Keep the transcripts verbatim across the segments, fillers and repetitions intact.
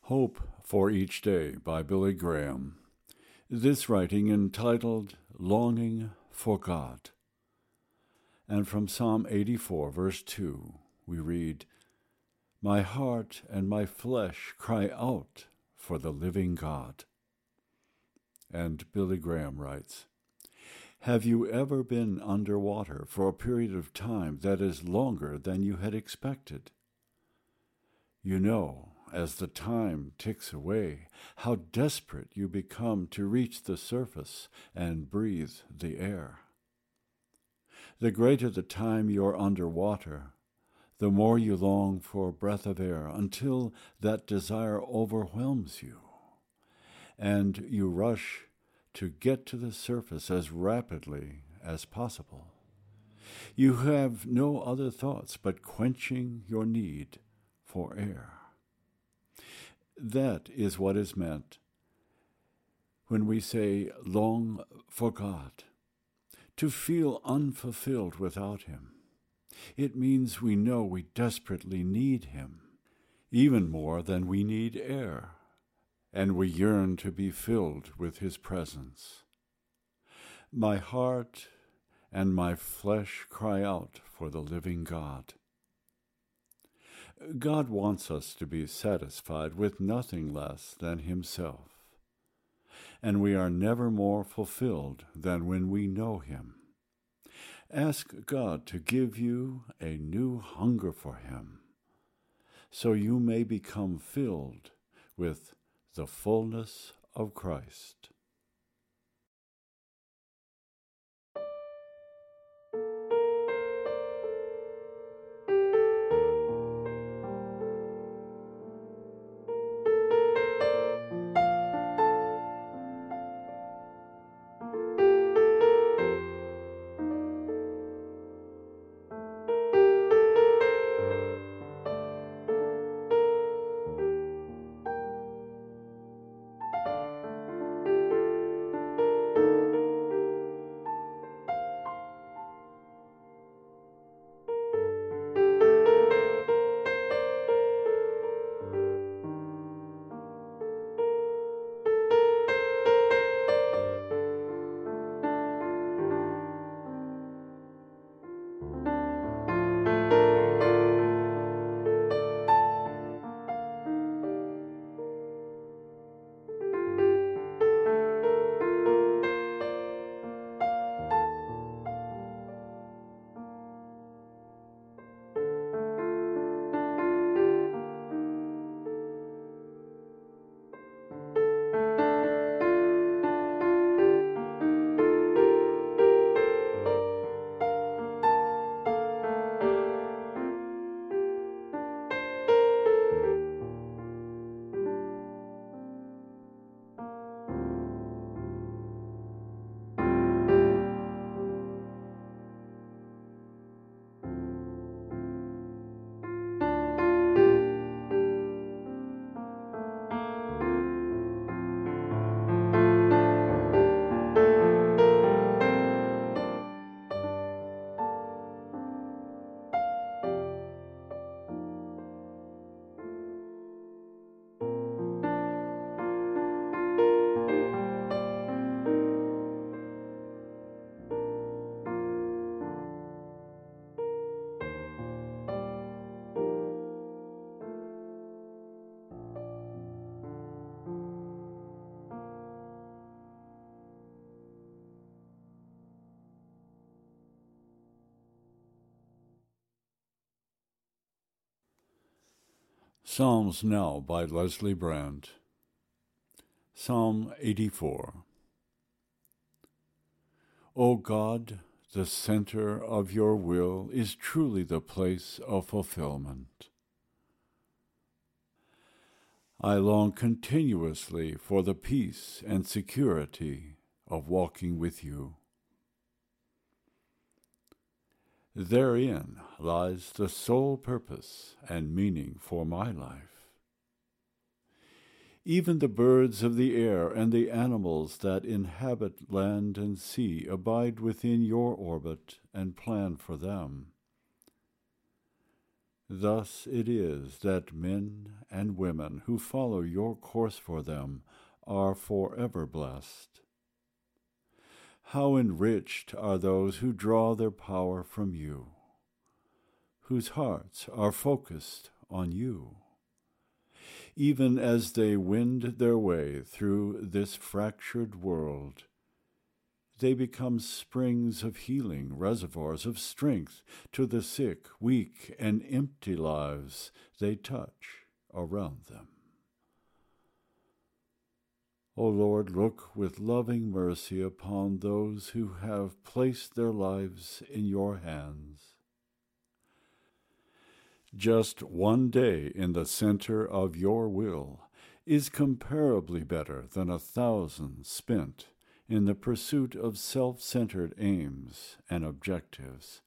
Hope for Each Day by Billy Graham. This writing entitled Longing for God. And from Psalm eighty-four, verse two, we read, My heart and my flesh cry out for the living God. And Billy Graham writes, Have you ever been underwater for a period of time that is longer than you had expected? You know, as the time ticks away, how desperate you become to reach the surface and breathe the air. The greater the time you're underwater, the more you long for a breath of air until that desire overwhelms you, and you rush to get to the surface as rapidly as possible. You have no other thoughts but quenching your need for air. That is what is meant when we say long for God, to feel unfulfilled without Him. It means we know we desperately need Him, even more than we need air, and we yearn to be filled with His presence. My heart and my flesh cry out for the living God. God wants us to be satisfied with nothing less than Himself, and we are never more fulfilled than when we know Him. Ask God to give you a new hunger for Him, so you may become filled with the fullness of Christ. Psalms now by Leslie Brandt. Psalm eighty-four. O God, the center of your will is truly the place of fulfillment. I long continuously for the peace and security of walking with you. Therein lies the sole purpose and meaning for my life. Even the birds of the air and the animals that inhabit land and sea abide within your orbit and plan for them. Thus it is that men and women who follow your course for them are forever blessed. How enriched are those who draw their power from you, whose hearts are focused on you. Even as they wend their way through this fractured world, they become springs of healing, reservoirs of strength to the sick, weak, and empty lives they touch around them. O Lord, look with loving mercy upon those who have placed their lives in your hands. Just one day in the center of your will is comparably better than a thousand spent in the pursuit of self-centered aims and objectives.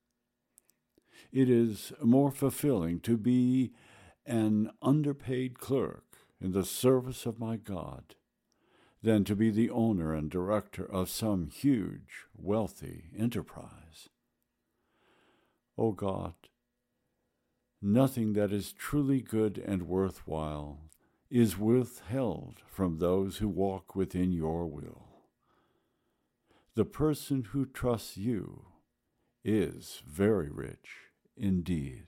It is more fulfilling to be an underpaid clerk in the service of my God than to be the owner and director of some huge, wealthy enterprise. O God, nothing that is truly good and worthwhile is withheld from those who walk within your will. The person who trusts you is very rich indeed.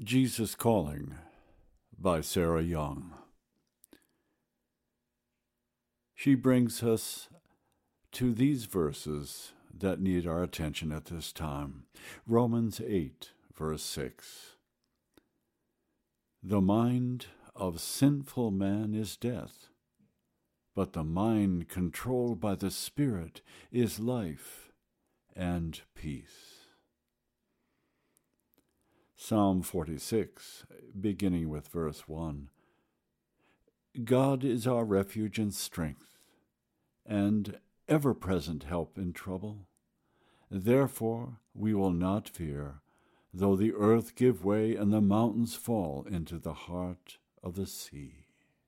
Jesus Calling by Sarah Young. She brings us to these verses that need our attention at this time. Romans eight, verse six. The mind of sinful man is death, but the mind controlled by the Spirit is life and peace. Psalm forty-six, beginning with verse one. God is our refuge and strength, and ever-present help in trouble. Therefore we will not fear, though the earth give way and the mountains fall into the heart of the sea.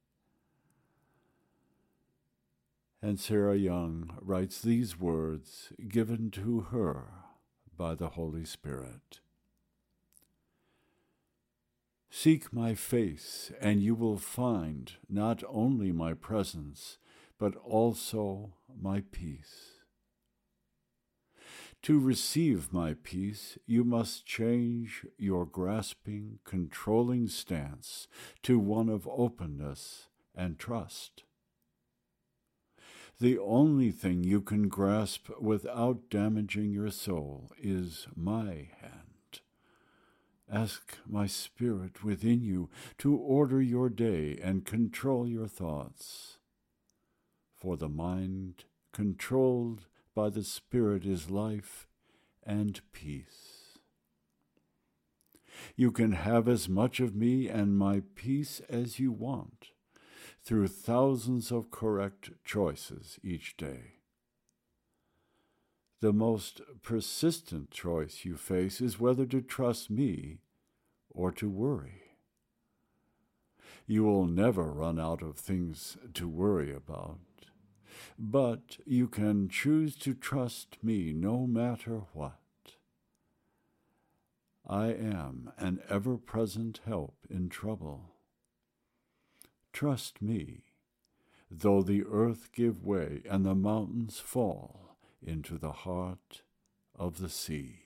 And Sarah Young writes these words given to her by the Holy Spirit. Seek my face, and you will find not only my presence, but also my peace. To receive my peace, you must change your grasping, controlling stance to one of openness and trust. The only thing you can grasp without damaging your soul is my hand. Ask my Spirit within you to order your day and control your thoughts. For the mind controlled by the Spirit is life and peace. You can have as much of me and my peace as you want through thousands of correct choices each day. The most persistent choice you face is whether to trust me or to worry. You will never run out of things to worry about, but you can choose to trust me no matter what. I am an ever-present help in trouble. Trust me, though the earth give way and the mountains fall into the heart of the sea.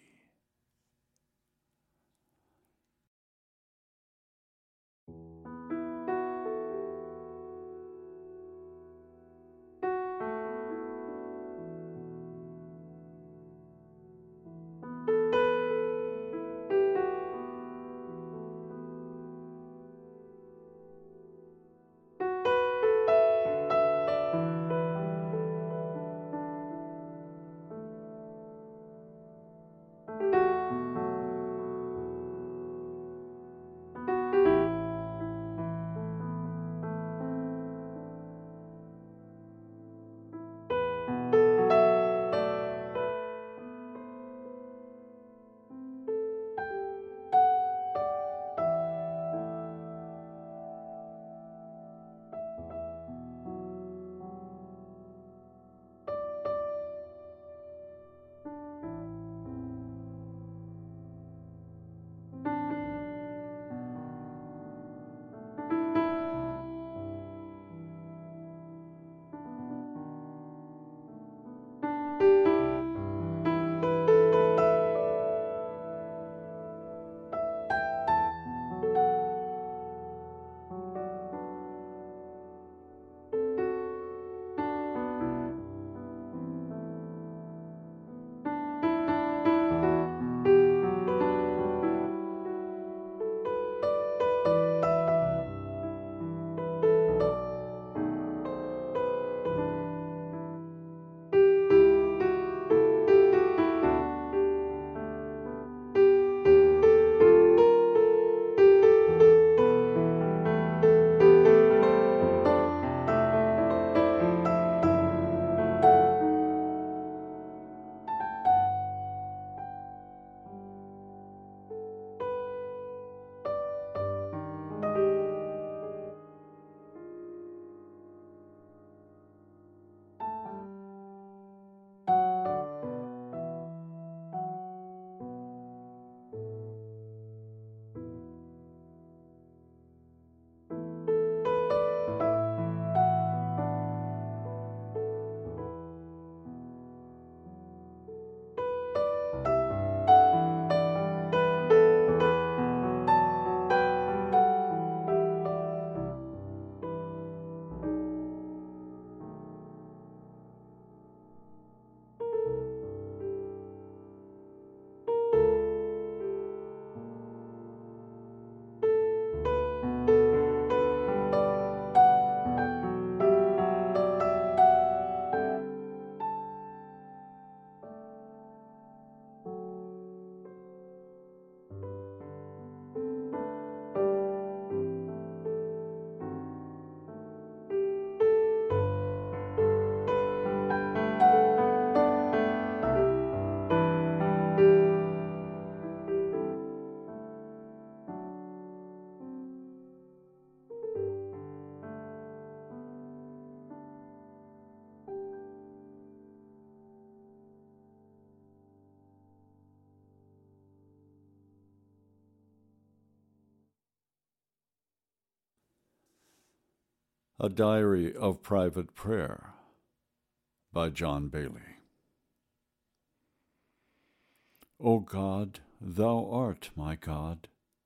A Diary of Private Prayer by John Bailey. O God, thou art my God.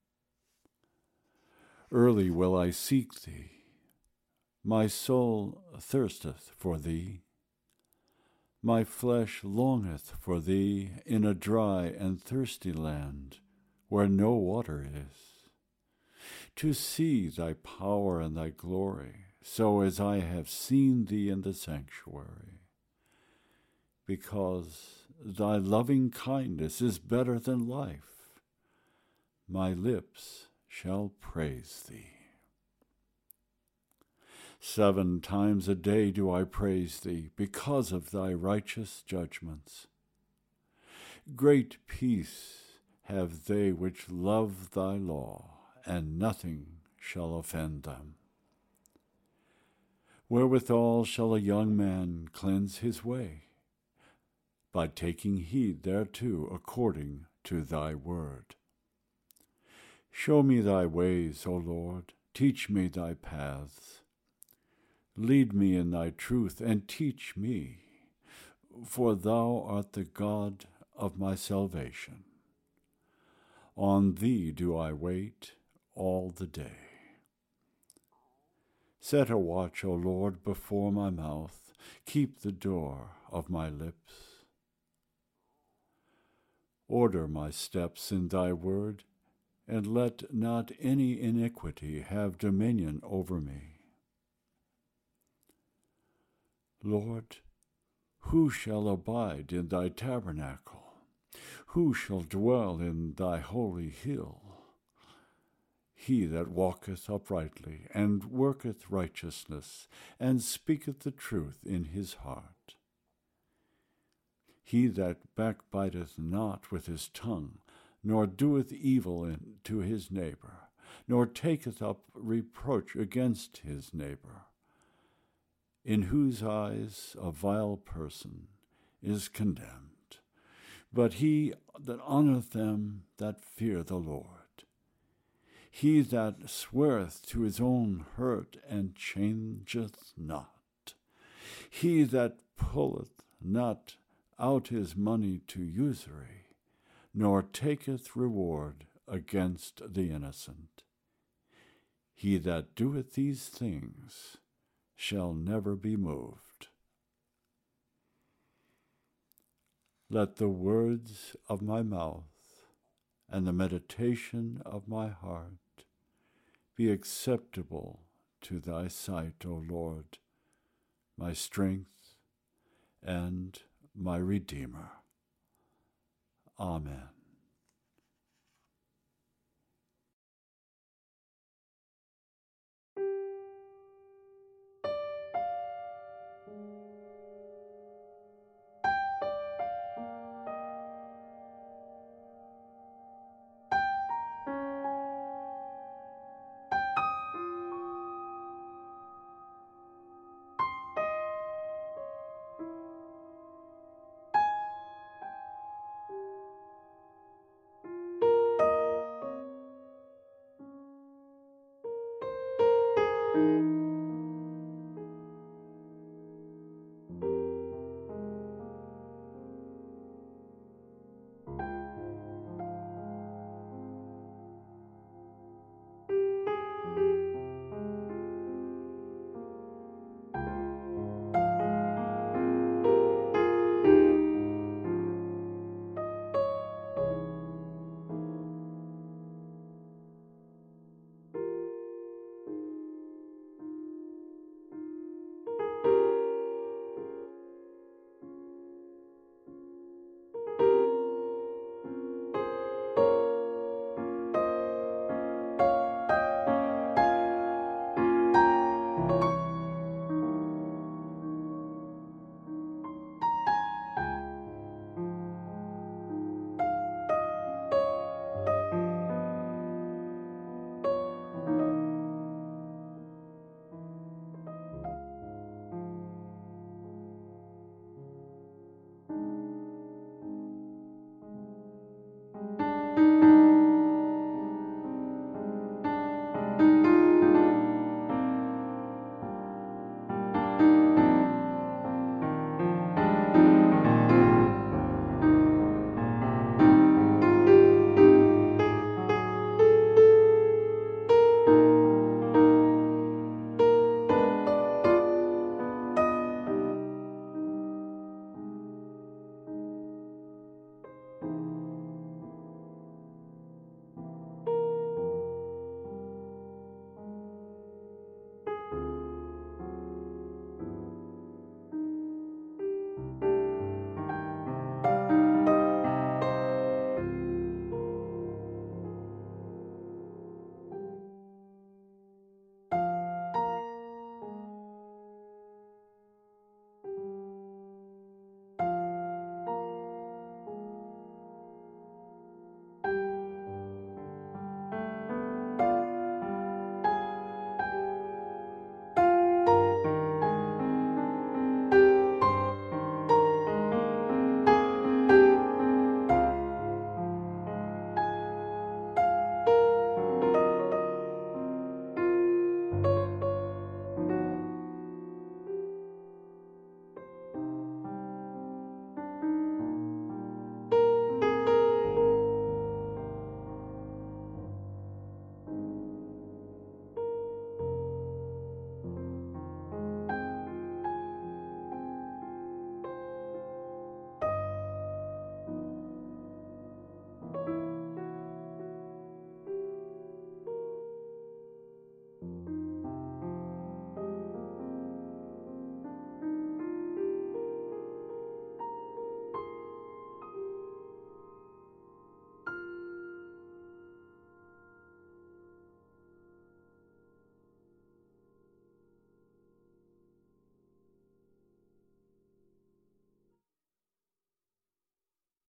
Early will I seek thee. My soul thirsteth for thee. My flesh longeth for thee in a dry and thirsty land, where no water is, to see thy power and thy glory, so as I have seen thee in the sanctuary. Because thy loving kindness is better than life, my lips shall praise thee. Seven times a day do I praise thee, because of thy righteous judgments. Great peace have they which love thy law, and nothing shall offend them. Wherewithal shall a young man cleanse his way? By taking heed thereto according to thy word. Show me thy ways, O Lord, teach me thy paths. Lead me in thy truth, and teach me, for thou art the God of my salvation. On thee do I wait all the day. Set a watch, O Lord, before my mouth. Keep the door of my lips. Order my steps in thy word, and let not any iniquity have dominion over me. Lord, who shall abide in thy tabernacle? Who shall dwell in thy holy hill? He that walketh uprightly, and worketh righteousness, and speaketh the truth in his heart. He that backbiteth not with his tongue, nor doeth evil in, to his neighbor, nor taketh up reproach against his neighbor, in whose eyes a vile person is condemned, but he that honoureth them that fear the Lord. He that sweareth to his own hurt and changeth not. He that pulleth not out his money to usury, nor taketh reward against the innocent. He that doeth these things shall never be moved. Let the words of my mouth and the meditation of my heart be acceptable to thy sight, O Lord, my strength and my Redeemer. Amen. Thank you.